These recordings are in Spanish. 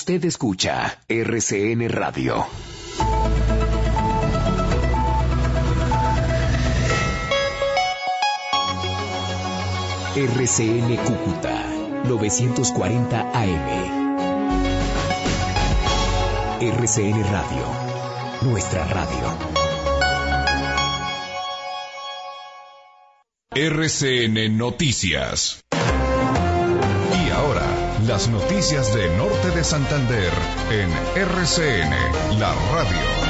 Usted escucha RCN Radio. RCN Cúcuta 940 AM. RCN Radio, nuestra radio. RCN Noticias. Y ahora, las noticias de Norte de Santander en RCN, la radio.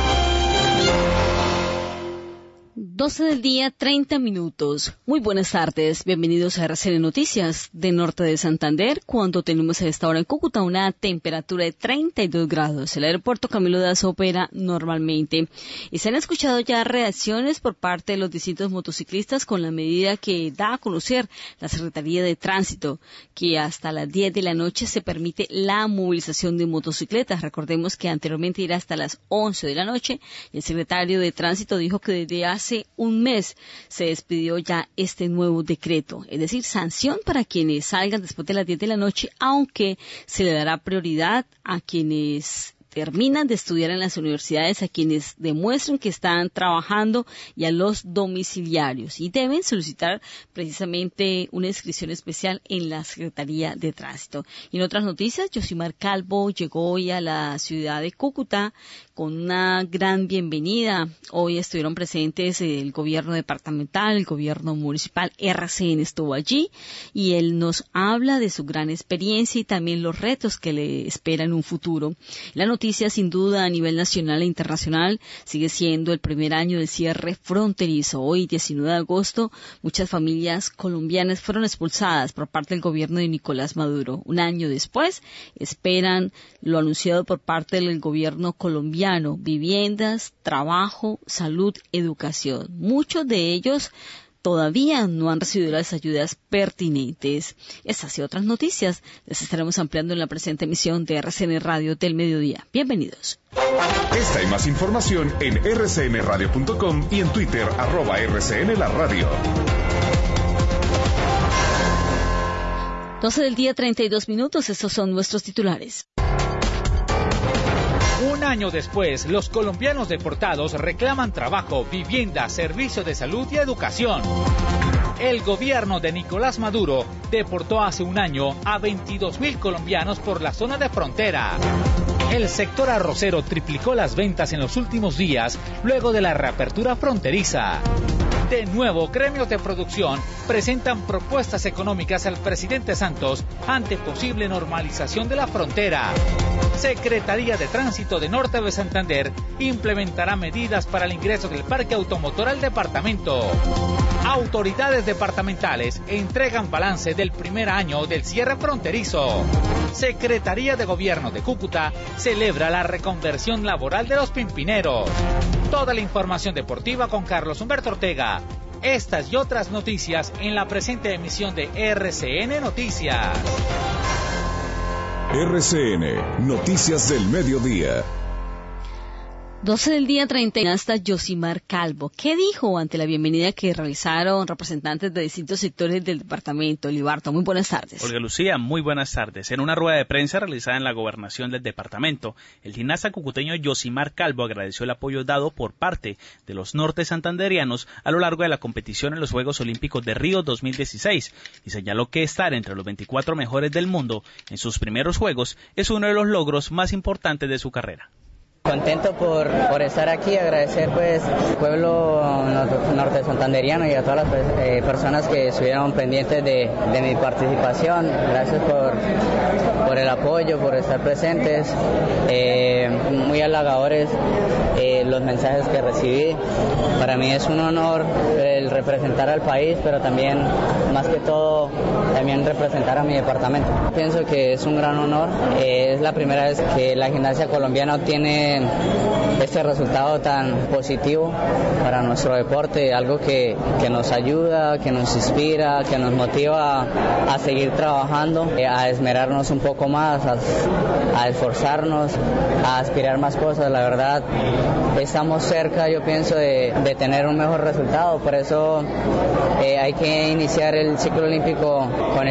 12 del día, 30 minutos. Muy buenas tardes, bienvenidos a RCN Noticias de Norte de Santander, cuando tenemos a esta hora en Cúcuta una temperatura de 32 grados. El aeropuerto Camilo Daza opera normalmente. Y se han escuchado ya reacciones por parte de los distintos motociclistas con la medida que da a conocer la Secretaría de Tránsito, que hasta las 10 de la noche se permite la movilización de motocicletas. Recordemos que anteriormente era hasta las 11 de la noche y el secretario de Tránsito dijo que desde hace un mes se despidió ya este nuevo decreto, es decir, sanción para quienes salgan después de las 10 de la noche, aunque se le dará prioridad a quienes terminan de estudiar en las universidades, a quienes demuestren que están trabajando y a los domiciliarios, y deben solicitar precisamente una inscripción especial en la Secretaría de Tránsito. Y en otras noticias, Yosimar Calvo llegó hoy a la ciudad de Cúcuta con una gran bienvenida. Hoy estuvieron presentes el gobierno departamental, el gobierno municipal, RCN estuvo allí y él nos habla de su gran experiencia y también los retos que le esperan en un futuro. La noticia, sin duda, a nivel nacional e internacional, sigue siendo el primer año del cierre fronterizo. Hoy, 19 de agosto, muchas familias colombianas fueron expulsadas por parte del gobierno de Nicolás Maduro. Un año después, esperan lo anunciado por parte del gobierno colombiano: viviendas, trabajo, salud, educación. Muchos de ellos todavía no han recibido las ayudas pertinentes. Estas y otras noticias las estaremos ampliando en la presente emisión de RCN Radio del Mediodía. Bienvenidos. Esta y más información en rcnradio.com y en Twitter, @RCN La Radio. 12 del día, 32 minutos. Estos son nuestros titulares. Un año después, los colombianos deportados reclaman trabajo, vivienda, servicio de salud y educación. El gobierno de Nicolás Maduro deportó hace un año a 22.000 colombianos por la zona de frontera. El sector arrocero triplicó las ventas en los últimos días luego de la reapertura fronteriza. De nuevo, gremios de producción presentan propuestas económicas al presidente Santos ante posible normalización de la frontera. Secretaría de Tránsito de Norte de Santander implementará medidas para el ingreso del parque automotor al departamento. Autoridades departamentales entregan balance del primer año del cierre fronterizo. Secretaría de Gobierno de Cúcuta celebra la reconversión laboral de los pimpineros. Toda la información deportiva con Carlos Humberto Ortega. Estas y otras noticias en la presente emisión de RCN Noticias. RCN, Noticias del Mediodía. 12 del día, 30, hasta Yosimar Calvo. ¿Qué dijo ante la bienvenida que realizaron representantes de distintos sectores del departamento? Libarto, muy buenas tardes. Olga Lucía, muy buenas tardes. En una rueda de prensa realizada en la gobernación del departamento, el gimnasta cucuteño Yosimar Calvo agradeció el apoyo dado por parte de los norte santanderianos a lo largo de la competición en los Juegos Olímpicos de Río 2016 y señaló que estar entre los 24 mejores del mundo en sus primeros Juegos es uno de los logros más importantes de su carrera. Contento por estar aquí, agradecer pues al pueblo norte santanderiano y a todas las personas que estuvieron pendientes de mi participación. Gracias por el apoyo, por estar presentes. Muy halagadores los mensajes que recibí. Para mí es un honor el representar al país, pero también, más que todo, también representar a mi departamento. Pienso que es un gran honor. Es la primera vez que la gimnasia colombiana obtiene este resultado tan positivo para nuestro deporte, algo que nos ayuda, que nos inspira, que nos motiva a seguir trabajando, a esmerarnos un poco más, a esforzarnos, a aspirar más cosas. La verdad, estamos cerca, yo pienso, de tener un mejor resultado. Por eso hay que iniciar el ciclo olímpico con el pie derecho.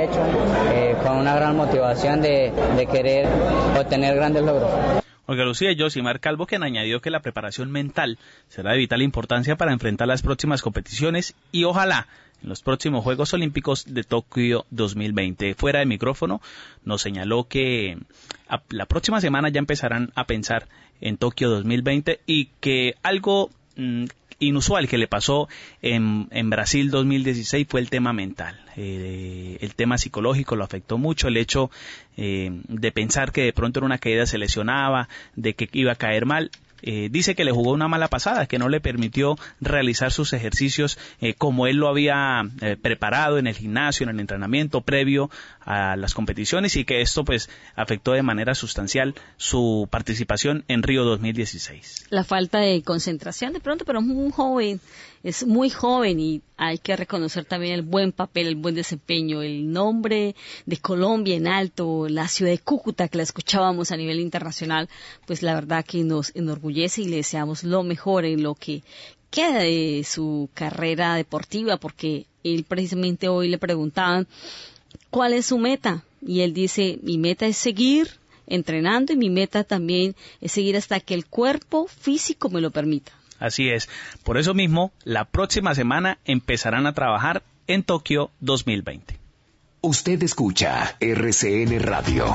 hecho, con una gran motivación de querer obtener grandes logros. Olga Lucía Yosimar Calvo, quien añadió que la preparación mental será de vital importancia para enfrentar las próximas competiciones y ojalá en los próximos Juegos Olímpicos de Tokio 2020. Fuera de micrófono nos señaló que la próxima semana ya empezarán a pensar en Tokio 2020 y que algo inusual que le pasó en Brasil 2016 fue el tema mental. El tema psicológico lo afectó mucho, el hecho de pensar que de pronto en una caída se lesionaba, de que iba a caer mal. Dice que le jugó una mala pasada, que no le permitió realizar sus ejercicios como él lo había preparado en el gimnasio, en el entrenamiento previo a las competiciones, y que esto pues afectó de manera sustancial su participación en Río 2016. La falta de concentración de pronto, pero es muy joven y hay que reconocer también el buen papel, el buen desempeño, el nombre de Colombia en alto, la ciudad de Cúcuta que la escuchábamos a nivel internacional, pues la verdad que nos enorgullece y le deseamos lo mejor en lo que queda de su carrera deportiva, porque él precisamente hoy le preguntaban cuál es su meta y él dice, mi meta es seguir entrenando y mi meta también es seguir hasta que el cuerpo físico me lo permita. Así es. Por eso mismo, la próxima semana empezarán a trabajar en Tokio 2020. Usted escucha RCN Radio.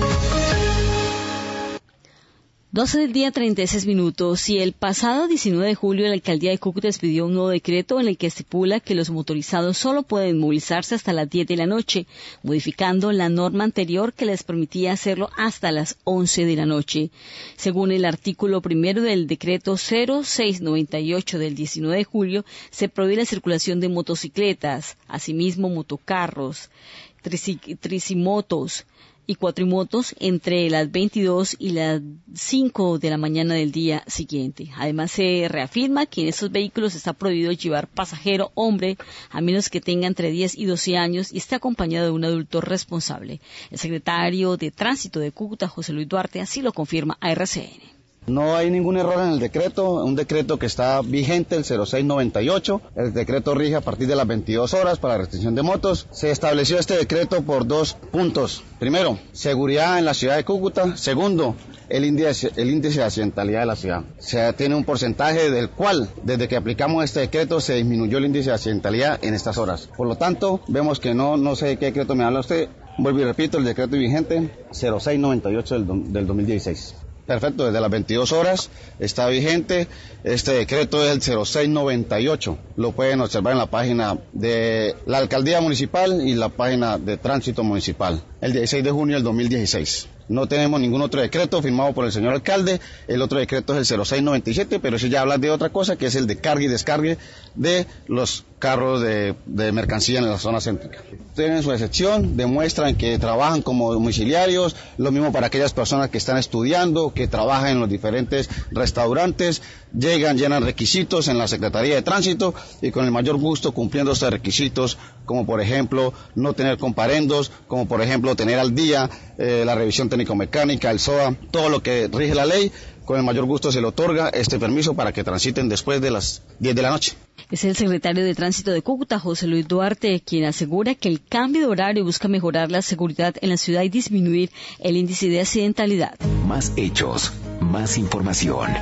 12 del día, 36 minutos. Y el pasado 19 de julio la alcaldía de Cúcuta expidió un nuevo decreto en el que estipula que los motorizados solo pueden movilizarse hasta las 10 de la noche, modificando la norma anterior que les permitía hacerlo hasta las 11 de la noche. Según el artículo primero del decreto 0698 del 19 de julio, se prohíbe la circulación de motocicletas, asimismo motocarros, tricimotos y cuatrimotos entre las 22 y las 5 de la mañana del día siguiente. Además, se reafirma que en estos vehículos está prohibido llevar pasajero hombre a menos que tenga entre 10 y 12 años y esté acompañado de un adulto responsable. El secretario de Tránsito de Cúcuta, José Luis Duarte, así lo confirma a RCN. No hay ningún error en el decreto, un decreto que está vigente, el 0698. El decreto rige a partir de las 22 horas para la restricción de motos. Se estableció este decreto por 2 puntos. Primero, seguridad en la ciudad de Cúcuta. Segundo, el índice de accidentalidad de la ciudad. Se tiene un porcentaje del cual, desde que aplicamos este decreto, se disminuyó el índice de accidentalidad en estas horas. Por lo tanto, vemos que no sé de qué decreto me habla usted. Vuelvo y repito, el decreto vigente 0698 del 2016. Perfecto, desde las 22 horas está vigente. Este decreto es el 0698. Lo pueden observar en la página de la Alcaldía Municipal y la página de Tránsito Municipal. El 16 de junio del 2016. No tenemos ningún otro decreto firmado por el señor alcalde. El otro decreto es el 0697, pero eso ya habla de otra cosa, que es el de carga y descargue de los carros de mercancía en la zona céntrica. Tienen su excepción, demuestran que trabajan como domiciliarios, lo mismo para aquellas personas que están estudiando, que trabajan en los diferentes restaurantes, llegan, llenan requisitos en la Secretaría de Tránsito y con el mayor gusto cumpliendo estos requisitos, como por ejemplo no tener comparendos, como por ejemplo tener al día la revisión técnico-mecánica, el SOA, todo lo que rige la ley, con el mayor gusto se le otorga este permiso para que transiten después de las 10 de la noche. Es el secretario de Tránsito de Cúcuta, José Luis Duarte, quien asegura que el cambio de horario busca mejorar la seguridad en la ciudad y disminuir el índice de accidentalidad. Más hechos, más información.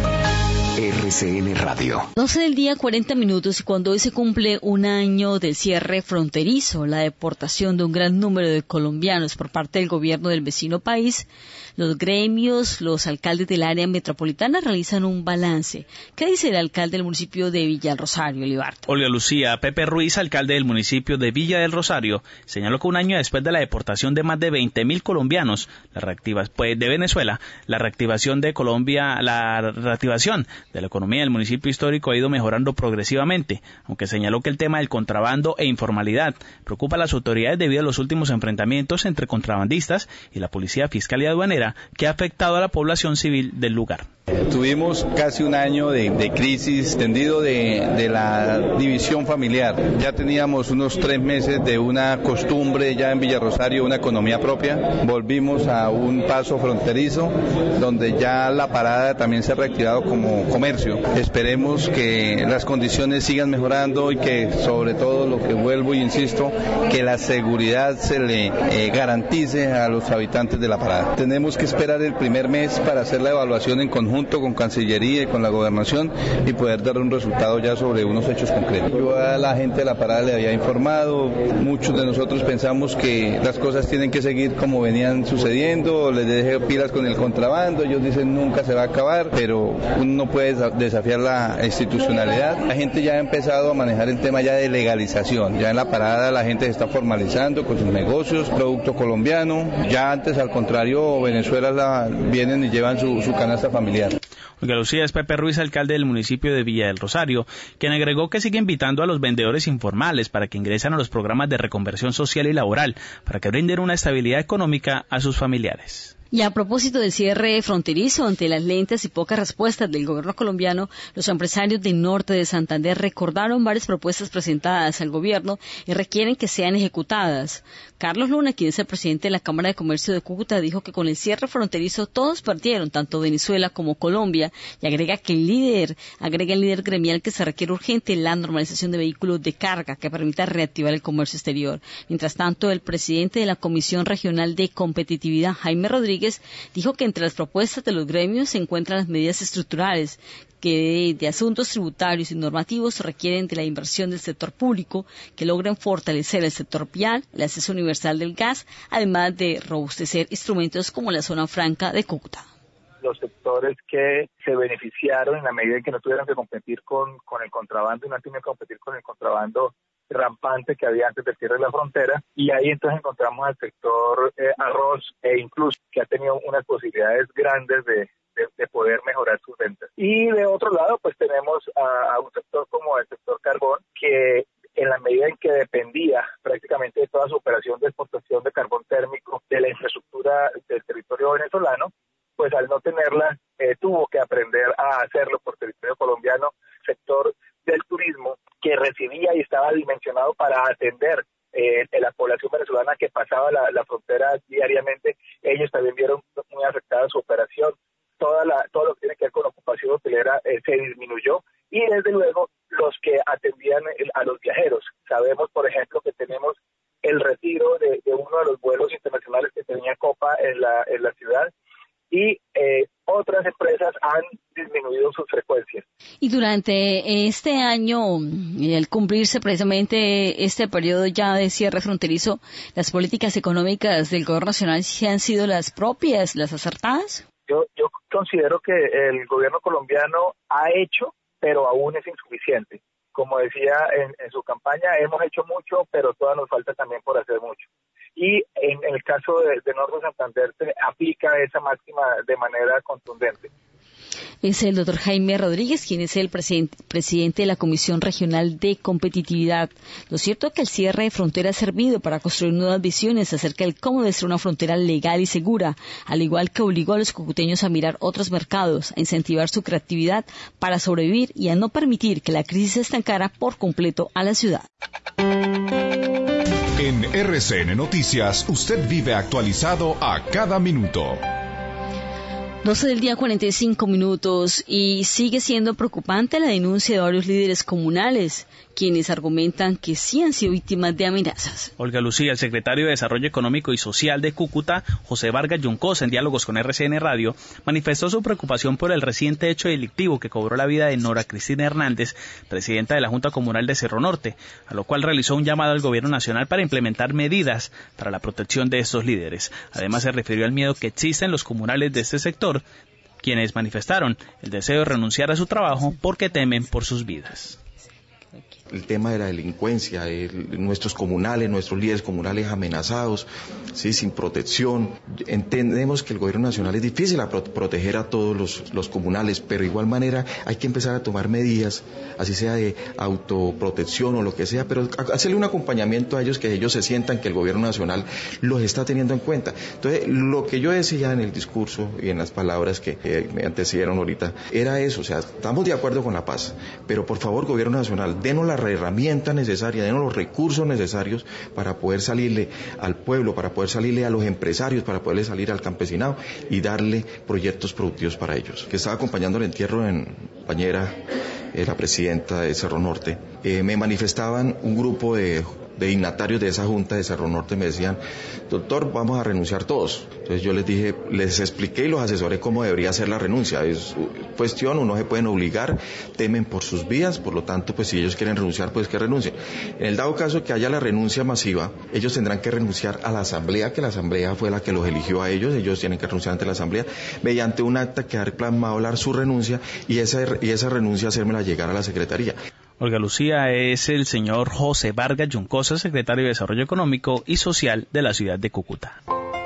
RCN Radio. 12 del día, 40 minutos, y cuando hoy se cumple un año del cierre fronterizo, la deportación de un gran número de colombianos por parte del gobierno del vecino país, los gremios, los alcaldes del área metropolitana realizan un balance. ¿Qué dice el alcalde del municipio de Villa del Rosario, Olivarto? Olga Lucía, Pepe Ruiz, alcalde del municipio de Villa del Rosario, señaló que un año después de la deportación de más de 20.000 colombianos de Venezuela, la reactivación de Colombia, la reactivación de la economía del municipio histórico ha ido mejorando progresivamente, aunque señaló que el tema del contrabando e informalidad preocupa a las autoridades debido a los últimos enfrentamientos entre contrabandistas y la policía fiscal y aduanera que ha afectado a la población civil del lugar. Tuvimos casi un año de crisis tendido de la división familiar. Ya teníamos unos 3 meses de una costumbre ya en Villarrosario, una economía propia. Volvimos a un paso fronterizo donde ya la parada también se ha reactivado como comercio. Esperemos que las condiciones sigan mejorando y que sobre todo lo que vuelvo y insisto, que la seguridad se le garantice a los habitantes de la parada. Tenemos que esperar el primer mes para hacer la evaluación en conjunto con Cancillería y con la Gobernación y poder dar un resultado ya sobre unos hechos concretos. Yo a la gente de la parada le había informado, muchos de nosotros pensamos que las cosas tienen que seguir como venían sucediendo, les dejé pilas con el contrabando, ellos dicen nunca se va a acabar, pero uno no puede desafiar la institucionalidad. La gente ya ha empezado a manejar el tema ya de legalización, ya en la parada la gente se está formalizando con sus negocios, producto colombiano, ya antes al contrario Venezuela vienen y llevan su canasta familiar. Olga Lucía, es Pepe Ruiz, alcalde del municipio de Villa del Rosario, quien agregó que sigue invitando a los vendedores informales para que ingresen a los programas de reconversión social y laboral, para que brinden una estabilidad económica a sus familiares. Y a propósito del cierre fronterizo, ante las lentas y pocas respuestas del gobierno colombiano, los empresarios del norte de Santander recordaron varias propuestas presentadas al gobierno y requieren que sean ejecutadas. Carlos Luna, quien es el presidente de la Cámara de Comercio de Cúcuta, dijo que con el cierre fronterizo todos perdieron, tanto Venezuela como Colombia, y agrega el líder gremial que se requiere urgente la normalización de vehículos de carga que permita reactivar el comercio exterior. Mientras tanto, el presidente de la Comisión Regional de Competitividad, Jaime Rodríguez, dijo que entre las propuestas de los gremios se encuentran las medidas estructurales que de asuntos tributarios y normativos requieren de la inversión del sector público, que logren fortalecer el sector vial, el acceso universal del gas, además de robustecer instrumentos como la zona franca de Cúcuta. Los sectores que se beneficiaron en la medida en que no tuvieron que competir con el contrabando y no tuvieron que competir con el contrabando rampante que había antes del cierre de la frontera, y ahí entonces encontramos al sector arroz e incluso que ha tenido unas posibilidades grandes de poder mejorar sus ventas. Y de otro lado pues tenemos a un sector como el sector carbón, que en la medida en que dependía prácticamente de toda su operación de exportación de carbón térmico de la infraestructura del territorio venezolano, pues al no tenerla tuvo que aprender a hacerlo por territorio colombiano. Sector del turismo que recibía y estaba dimensionado para atender la población venezolana que pasaba la frontera diariamente, ellos también vieron muy afectada su operación. Todo lo que tiene que ver con ocupación hotelera se disminuyó, y desde luego los que atendían a los viajeros. Sabemos, por ejemplo, que tenemos el retiro de uno de los vuelos internacionales que tenía Copa en la ciudad, y otras empresas han disminuido sus frecuencias. Y durante este año, al cumplirse precisamente este periodo ya de cierre fronterizo, ¿las políticas económicas del gobierno nacional sí han sido las propias, las acertadas? Yo considero que el gobierno colombiano ha hecho, pero aún es insuficiente. Como decía en su campaña, hemos hecho mucho, pero todavía nos falta también por hacer mucho. Y en el caso de Norte de Santander se aplica esa máxima de manera contundente. Es el doctor Jaime Rodríguez, quien es el presidente de la Comisión Regional de Competitividad. Lo cierto es que el cierre de frontera ha servido para construir nuevas visiones acerca de cómo debe ser una frontera legal y segura, al igual que obligó a los cucuteños a mirar otros mercados, a incentivar su creatividad para sobrevivir y a no permitir que la crisis estancara por completo a la ciudad. En RCN Noticias, usted vive actualizado a cada minuto. 12 del día, 45 minutos, y sigue siendo preocupante la denuncia de varios líderes comunales, quienes argumentan que sí han sido víctimas de amenazas. Olga Lucía, el secretario de Desarrollo Económico y Social de Cúcuta, José Vargas Yuncos, en diálogos con RCN Radio, manifestó su preocupación por el reciente hecho delictivo que cobró la vida de Nora Cristina Hernández, presidenta de la Junta Comunal de Cerro Norte, a lo cual realizó un llamado al gobierno nacional para implementar medidas para la protección de estos líderes. Además, se refirió al miedo que existe en los comunales de este sector, quienes manifestaron el deseo de renunciar a su trabajo porque temen por sus vidas. el tema de la delincuencia, nuestros comunales, nuestros líderes comunales amenazados, ¿sí? Sin protección. Entendemos que el gobierno nacional es difícil proteger a todos los comunales, pero de igual manera hay que empezar a tomar medidas, así sea de autoprotección o lo que sea, pero hacerle un acompañamiento a ellos, que ellos se sientan que el gobierno nacional los está teniendo en cuenta. Entonces, lo que yo decía en el discurso y en las palabras que me antecedieron ahorita, era eso, o sea, estamos de acuerdo con la paz, pero por favor, gobierno nacional, denos la herramienta necesaria, denos los recursos necesarios para poder salirle al pueblo, para poder salirle a los empresarios, para poderle salir al campesinado y darle proyectos productivos para ellos. Que estaba acompañando el entierro en compañera, la presidenta de Cerro Norte, me manifestaban un grupo de dignatarios de esa junta de Cerro Norte, me decían, doctor, vamos a renunciar todos. Entonces yo les dije, les expliqué y los asesoré cómo debería ser la renuncia. Es cuestión, no se pueden obligar, temen por sus vidas, por lo tanto, pues si ellos quieren renunciar, pues que renuncien. En el dado caso que haya la renuncia masiva, ellos tendrán que renunciar a la asamblea, que la asamblea fue la que los eligió a ellos tienen que renunciar ante la asamblea, mediante un acta que ha plasmado su renuncia, y esa renuncia hacérmela llegar a la secretaría. Olga Lucía, es el señor José Vargas Juncosa, secretario de Desarrollo Económico y Social de la ciudad de Cúcuta.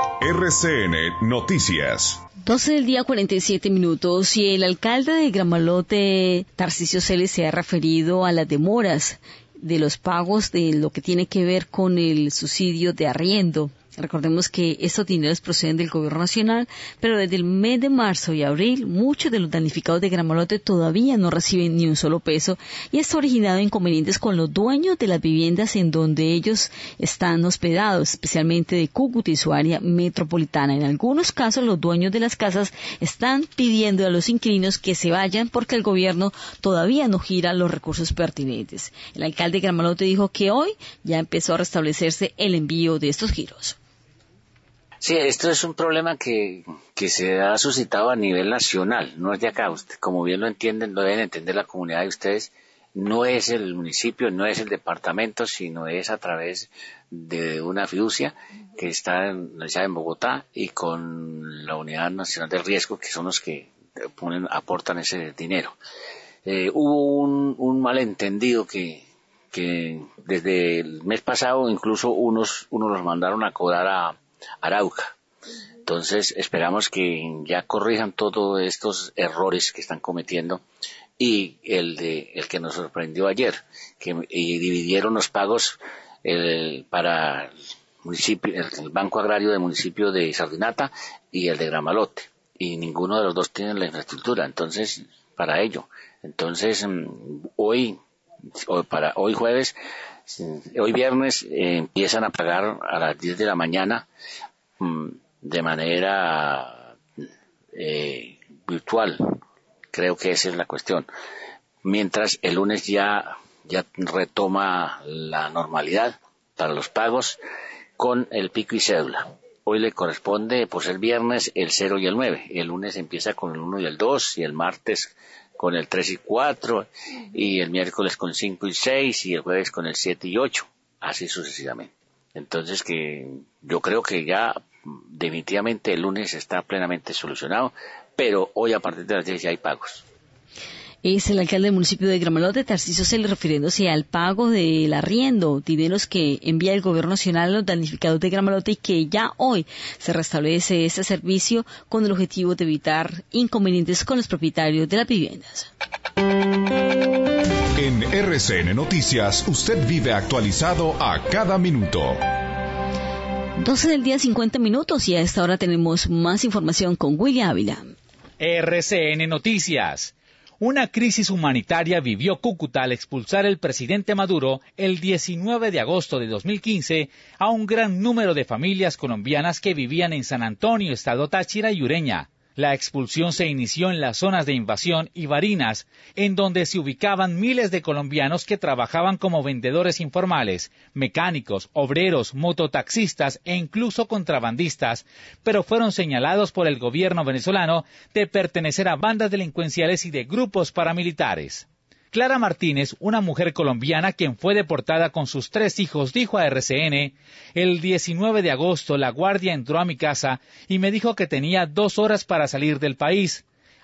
RCN Noticias. 12 del día 47 minutos y el alcalde de Gramalote, Tarcisio Celes, se ha referido a las demoras de los pagos de lo que tiene que ver con el subsidio de arriendo. Recordemos que estos dineros proceden del gobierno nacional, pero desde el mes de marzo y abril, muchos de los damnificados de Gramalote todavía no reciben ni un solo peso, y esto ha originado inconvenientes con los dueños de las viviendas en donde ellos están hospedados, especialmente de Cúcuta y su área metropolitana. En algunos casos, los dueños de las casas están pidiendo a los inquilinos que se vayan porque el gobierno todavía no gira los recursos pertinentes. El alcalde de Gramalote dijo que hoy ya empezó a restablecerse el envío de estos giros. Sí, esto es un problema que se ha suscitado a nivel nacional, no es de acá. Como bien lo entienden, lo deben entender la comunidad de ustedes, no es el municipio, no es el departamento, sino es a través de una fiducia que está realizada en Bogotá y con la Unidad Nacional de Riesgo, que son los que aportan ese dinero. Hubo un malentendido que desde el mes pasado incluso unos los mandaron a cobrar a Arauca. Entonces esperamos que ya corrijan todos estos errores que están cometiendo, y el que nos sorprendió ayer, y dividieron los pagos para el municipio, el Banco Agrario del municipio de Sardinata y el de Gramalote, y ninguno de los dos tiene la infraestructura, entonces para ello. Entonces hoy jueves, hoy viernes empiezan a pagar a las 10 de la mañana de manera virtual. Creo que esa es la cuestión. Mientras el lunes ya retoma la normalidad para los pagos con el pico y cédula. Hoy le corresponde, por ser viernes, el 0 y el 9. El lunes empieza con el 1 y el 2, y el martes con el 3 y 4, y el miércoles con 5 y 6, y el jueves con el 7 y 8, así sucesivamente. Entonces que yo creo que ya definitivamente el lunes está plenamente solucionado, pero hoy a partir de las 10 ya hay pagos. Es el alcalde del municipio de Gramalote, Tarcisio Celes, refiriéndose al pago del arriendo, dineros que envía el gobierno nacional a los damnificados de Gramalote, y que ya hoy se restablece este servicio con el objetivo de evitar inconvenientes con los propietarios de las viviendas. En RCN Noticias, usted vive actualizado a cada minuto. 12 del día 50 minutos y a esta hora tenemos más información con William Ávila. RCN Noticias. Una crisis humanitaria vivió Cúcuta al expulsar el presidente Maduro el 19 de agosto de 2015 a un gran número de familias colombianas que vivían en San Antonio, estado Táchira y Ureña. La expulsión se inició en las zonas de Invasión y Barinas, en donde se ubicaban miles de colombianos que trabajaban como vendedores informales, mecánicos, obreros, mototaxistas e incluso contrabandistas, pero fueron señalados por el gobierno venezolano de pertenecer a bandas delincuenciales y de grupos paramilitares. Clara Martínez, una mujer colombiana quien fue deportada con sus 3 hijos, dijo a RCN: el 19 de agosto la guardia entró a mi casa y me dijo que tenía 2 horas para salir del país.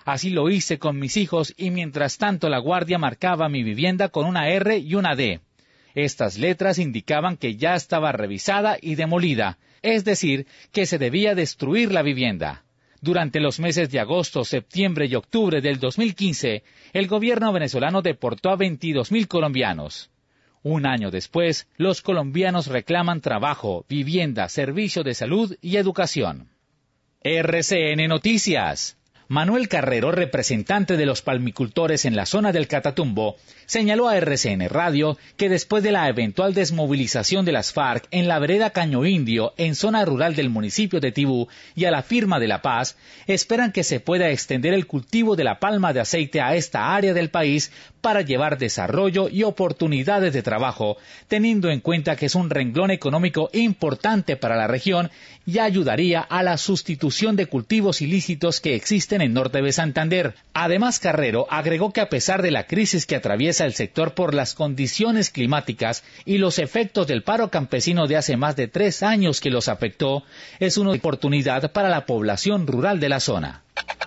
Así lo hice con mis hijos y mientras tanto la guardia marcaba mi vivienda con una R y una D. Estas letras indicaban que ya estaba revisada y demolida, es decir, que se debía destruir la vivienda. Durante los meses de agosto, septiembre y octubre del 2015, el gobierno venezolano deportó a 22.000 colombianos. Un año después, los colombianos reclaman trabajo, vivienda, servicio de salud y educación. RCN Noticias. Manuel Carrero, representante de los palmicultores en la zona del Catatumbo, señaló a RCN Radio que después de la eventual desmovilización de las FARC en la vereda Caño Indio, en zona rural del municipio de Tibú, y a la firma de la paz, esperan que se pueda extender el cultivo de la palma de aceite a esta área del país para llevar desarrollo y oportunidades de trabajo, teniendo en cuenta que es un renglón económico importante para la región y ayudaría a la sustitución de cultivos ilícitos que existen en norte de Santander. Además, Carrero agregó que a pesar de la crisis que atraviesa el sector por las condiciones climáticas y los efectos del paro campesino de hace más de 3 años que los afectó, es una oportunidad para la población rural de la zona.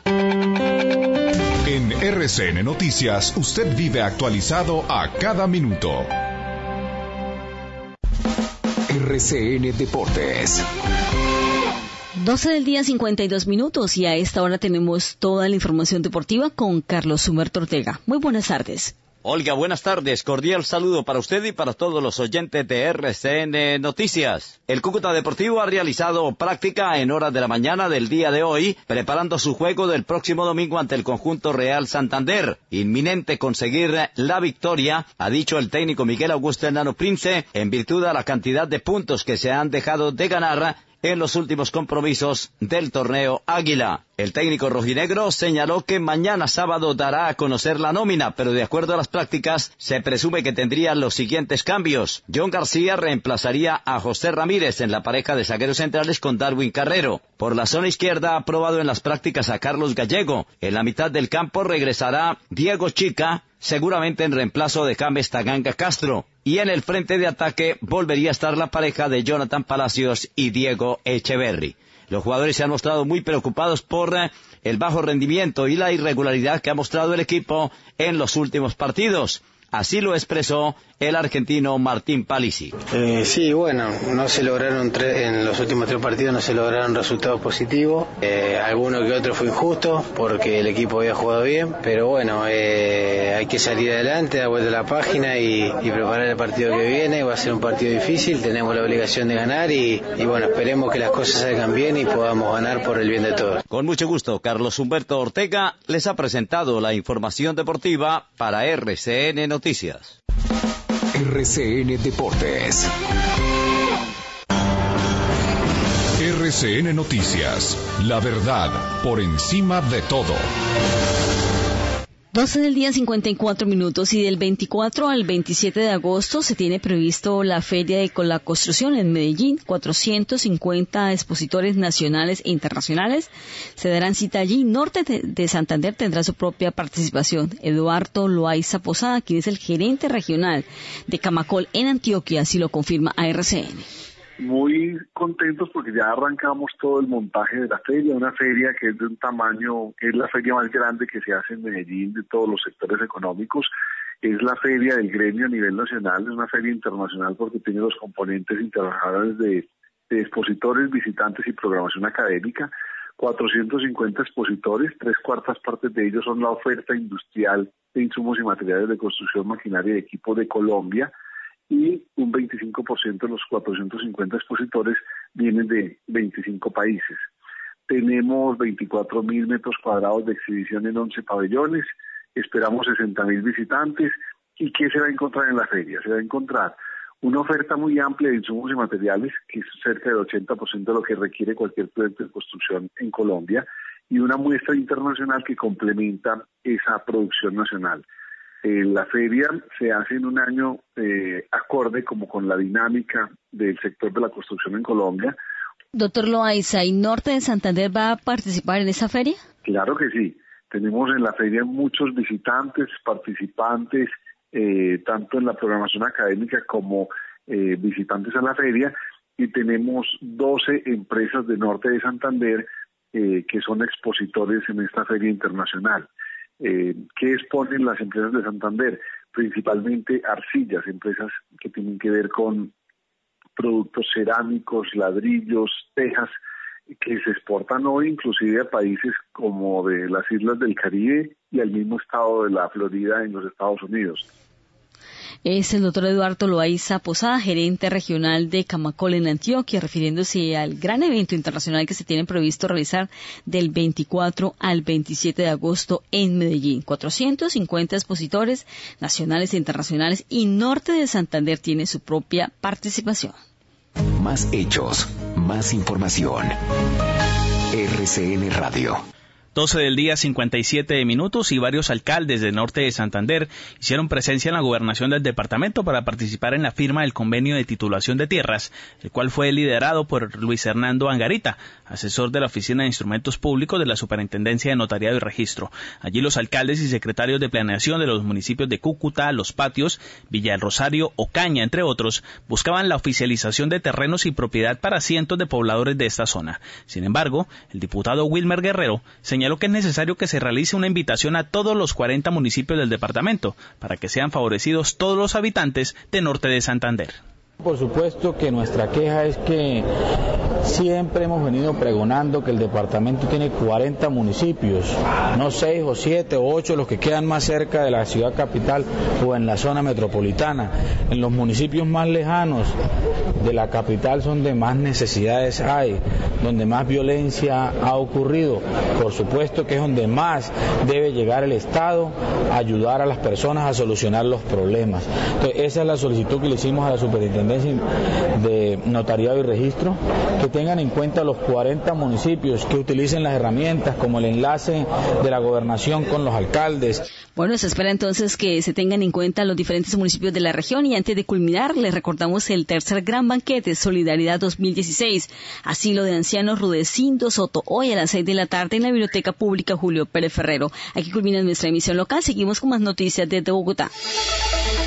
En RCN Noticias, usted vive actualizado a cada minuto. RCN Deportes. 12 del día, 52 minutos, y a esta hora tenemos toda la información deportiva con Carlos Humberto Ortega. Muy buenas tardes. Olga, buenas tardes. Cordial saludo para usted y para todos los oyentes de RCN Noticias. El Cúcuta Deportivo ha realizado práctica en horas de la mañana del día de hoy, preparando su juego del próximo domingo ante el conjunto Real Santander. Inminente conseguir la victoria, ha dicho el técnico Miguel Augusto Enano Prince, en virtud de la cantidad de puntos que se han dejado de ganar en los últimos compromisos del torneo Águila. El técnico rojinegro señaló que mañana sábado dará a conocer la nómina, pero de acuerdo a las prácticas se presume que tendría los siguientes cambios. John García reemplazaría a José Ramírez en la pareja de zagueros centrales con Darwin Carrero. Por la zona izquierda ha probado en las prácticas a Carlos Gallego. En la mitad del campo regresará Diego Chica, seguramente en reemplazo de James Taganga Castro. Y en el frente de ataque volvería a estar la pareja de Jonathan Palacios y Diego Echeverry. Los jugadores se han mostrado muy preocupados por el bajo rendimiento y la irregularidad que ha mostrado el equipo en los últimos partidos. Así lo expresó el argentino Martín Palisi. Sí, bueno, no se lograron en los últimos 3 partidos no se lograron resultados positivos. Alguno que otro fue injusto porque el equipo había jugado bien, pero bueno, hay que salir adelante, dar vuelta a la página y preparar el partido que viene. Va a ser un partido difícil, tenemos la obligación de ganar y bueno, esperemos que las cosas salgan bien y podamos ganar por el bien de todos. Con mucho gusto, Carlos Humberto Ortega les ha presentado la información deportiva para RCN Noticias. RCN Deportes. RCN Noticias. La verdad por encima de todo. 12 del día, 54 minutos, y del 24 al 27 de agosto se tiene previsto la Feria de la Construcción en Medellín. 450 expositores nacionales e internacionales se darán cita allí. Norte de Santander tendrá su propia participación. Eduardo Loaiza Posada, quien es el gerente regional de Camacol en Antioquia, así lo confirma a RCN. Muy contentos porque ya arrancamos todo el montaje de la feria, una feria que es de un tamaño, que es la feria más grande que se hace en Medellín de todos los sectores económicos, es la feria del gremio a nivel nacional, es una feria internacional porque tiene los componentes internacionales de expositores, visitantes y programación académica. 450 expositores, 3/4 partes de ellos son la oferta industrial de insumos y materiales de construcción, maquinaria y equipo de Colombia, y un 25% de los 450 expositores vienen de 25 países. Tenemos 24.000 metros cuadrados de exhibición en 11 pabellones, esperamos 60.000 visitantes. ¿Y qué se va a encontrar en la feria? Se va a encontrar una oferta muy amplia de insumos y materiales, que es cerca del 80% de lo que requiere cualquier proyecto de construcción en Colombia, y una muestra internacional que complementa esa producción nacional. La feria se hace en un año acorde como con la dinámica del sector de la construcción en Colombia. Doctor Loaiza, ¿y Norte de Santander va a participar en esa feria? Claro que sí. Tenemos en la feria muchos visitantes, participantes, tanto en la programación académica como visitantes a la feria, y tenemos 12 empresas de Norte de Santander que son expositores en esta feria internacional. ¿Qué exponen las empresas de Santander? Principalmente arcillas, empresas que tienen que ver con productos cerámicos, ladrillos, tejas, que se exportan hoy inclusive a países como de las islas del Caribe y al mismo estado de la Florida en los Estados Unidos. Es el doctor Eduardo Loaiza Posada, gerente regional de Camacol en Antioquia, refiriéndose al gran evento internacional que se tiene previsto realizar del 24 al 27 de agosto en Medellín. 450 expositores nacionales e internacionales y Norte de Santander tiene su propia participación. Más hechos, más información. RCN Radio. 12 del día, 57 minutos, y varios alcaldes del norte de Santander hicieron presencia en la gobernación del departamento para participar en la firma del convenio de titulación de tierras, el cual fue liderado por Luis Hernando Angarita, asesor de la Oficina de Instrumentos Públicos de la Superintendencia de Notariado y Registro. Allí los alcaldes y secretarios de planeación de los municipios de Cúcuta, Los Patios, Villa del Rosario, Ocaña, entre otros, buscaban la oficialización de terrenos y propiedad para cientos de pobladores de esta zona. Sin embargo, el diputado Wilmer Guerrero señaló que es necesario que se realice una invitación a todos los 40 municipios del departamento para que sean favorecidos todos los habitantes de Norte de Santander. Por supuesto que nuestra queja es que siempre hemos venido pregonando que el departamento tiene 40 municipios, no 6 o 7 o 8 los que quedan más cerca de la ciudad capital o en la zona metropolitana. En los municipios más lejanos de la capital son donde más necesidades hay, donde más violencia ha ocurrido. Por supuesto que es donde más debe llegar el Estado a ayudar a las personas a solucionar los problemas. Entonces, esa es la solicitud que le hicimos a la Superintendencia de Notariado y Registro, que tengan en cuenta los 40 municipios, que utilicen las herramientas como el enlace de la gobernación con los alcaldes. Bueno, se espera entonces que se tengan en cuenta los diferentes municipios de la región, y antes de culminar les recordamos el tercer gran banquete Solidaridad 2016, Asilo de Ancianos Rudecindo Soto, hoy a las 6 de la tarde en la Biblioteca Pública Julio Pérez Ferrero. Aquí culmina nuestra emisión local, seguimos con más noticias desde Bogotá.